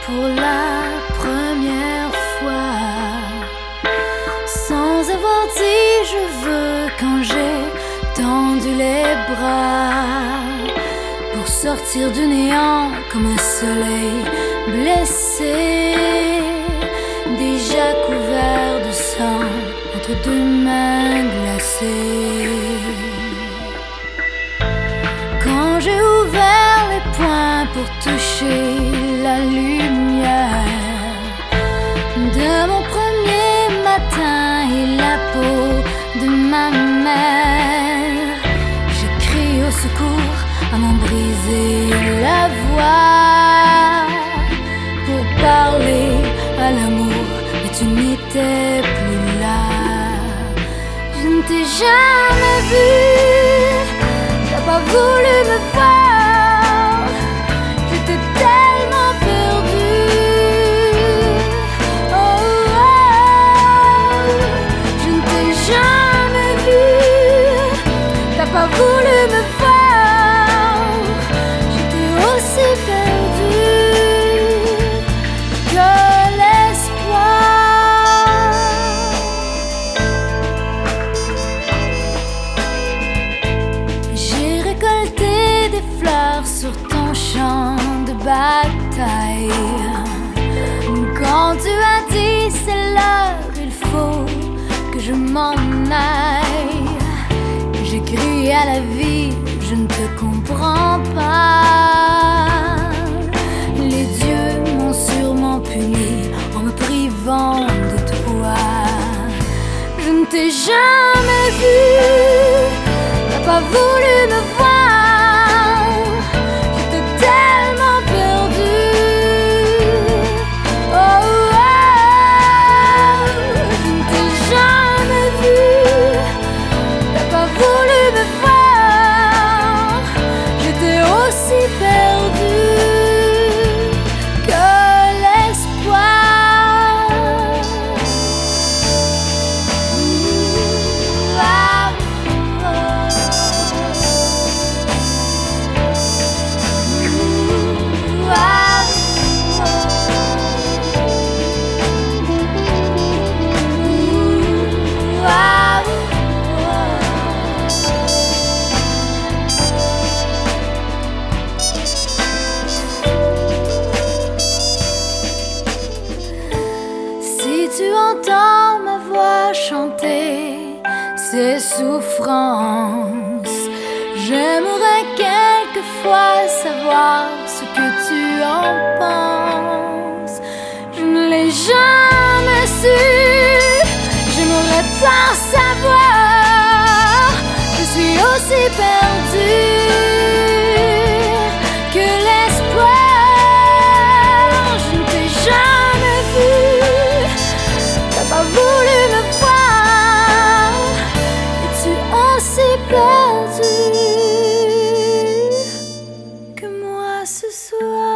pour la première fois, sans avoir dit je veux, quand j'ai tendu les bras pour sortir du néant comme un soleil blessé, déjà couvert de sang entre deux mains glacées. Quand j'ai ouvert les poings pour toucher la lumière de mon premier matin et la peau de ma mère, j'ai crié au secours à m'en briser la voix pour parler à l'amour, mais tu n'étais plus là. Je ne t'ai jamais vu, t'as pas voulu me voir, j'étais tellement perdue. Oh, oh, je ne t'ai jamais vu, t'as pas voulu me voir, j'étais aussi perdue que l'espoir. J'ai récolté des fleurs sur ton champ de bataille. Quand tu as dit c'est l'heure, il faut que je m'en aille, j'ai crié à la vie, je ne te comprends pas. Les dieux m'ont sûrement puni en me privant de toi. Je ne t'ai jamais vu, t'as pas voulu me voir, j'étais tellement perdue. Oh, oh, je ne t'ai jamais vu, t'as pas voulu me voir, j'étais aussi perdue que l'espoir. Si tu entends ma voix chanter ses souffrances, j'aimerais quelquefois savoir ce que tu en penses. Je ne l'ai jamais su, j'aimerais tant savoir. Je suis aussi perdue que l'espoir. Je ne t'ai jamais vu, t'as pas voulu me voir, es-tu aussi perdu que moi ce soir?